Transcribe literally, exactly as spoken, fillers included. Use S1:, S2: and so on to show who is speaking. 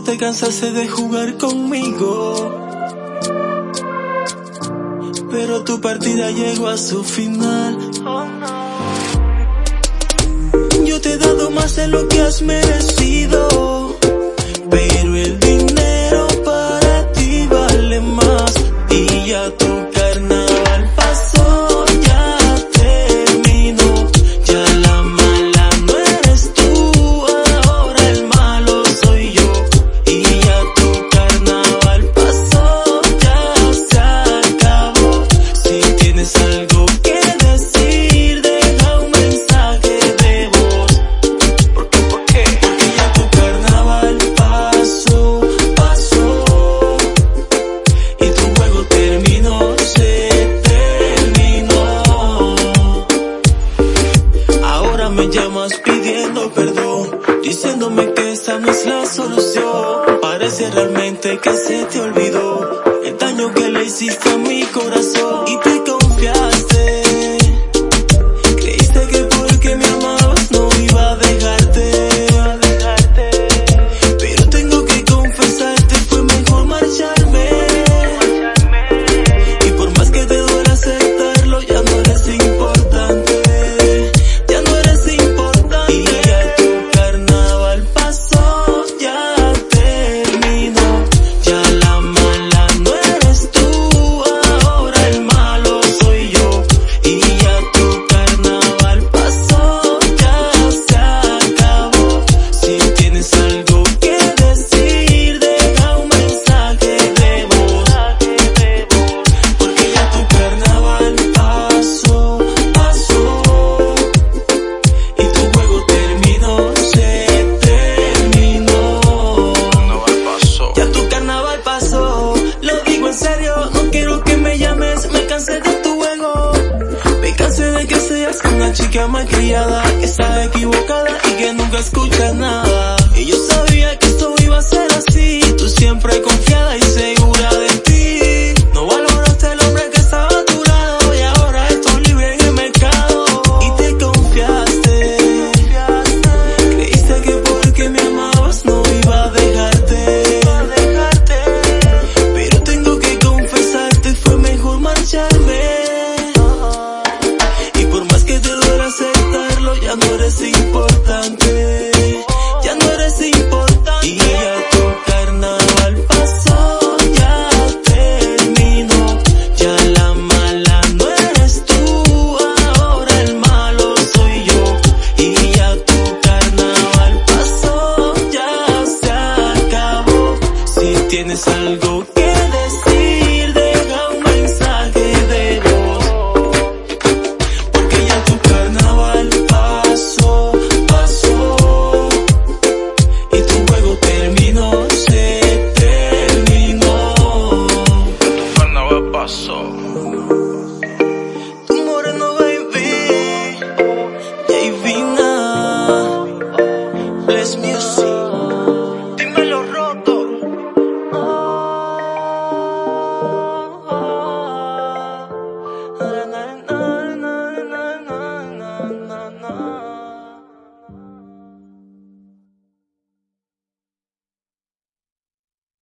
S1: te cansaste de jugar conmigo, pero tu partida llegó a su final. Oh, no. Yo te he dado más de lo que has merecido, pero el dinero para ti vale más. Y ya tu carnaval pasó, ya terminó, ya la mala no eres tú, ahora el malo soy yo. Y ya tu carnaval pasó, ya se acabó. Si tienes algo que decir, deja un mensaje de voz. ¿Por qué? ¿Por qué? Porque ya tu carnaval pasó, pasó, y tu juego terminó, se terminó. Ahora me llamas pidiendo perdón, diciéndome que esta no es la solución. Parece realmente que se te olvidó el daño que le hiciste a mi corazón. Y te confiaste, creíste que porque me amabas no iba a dejarte, pero tengo que confesarte, fue mejor marcharme. Y por más que te duele aceptarlo, ya no eres importante, ya no eres importante. Y ya tu carnaval pasó, ya terminó, ya la mala no eres tú, ahora el malo soy yo. Y ya tu carnaval pasó, ya se acabó. Si tienes algo que decir, deja un mensaje de voz. Porque ya tu carnaval pasó, pasó, y tu juego terminó, se terminó. Ya tu carnaval pasó, lo digo en serio, no quiero que me llames, me cansé de tu juego. Me cansé de que seas una chica malcriada, que está equivocada y que nunca escucha nada. Y yo sabía que esto iba a ser así, tú siempre confiada y segura de ti. No valoraste al hombre que estaba a tu lado, y ahora estoy libre en el mercado. Y te confiaste, creíste que porque me amabas no iba a dejarte, pero tengo que confesarte, fue mejor marcharme. Y por más que te duele aceptarlo, ya no eres importante, ya no eres importante. Y ya tu carnaval pasó, ya terminó, ya la mala no eres tú, ahora el malo soy yo. Y ya tu carnaval pasó, ya se acabó. Si tienes algo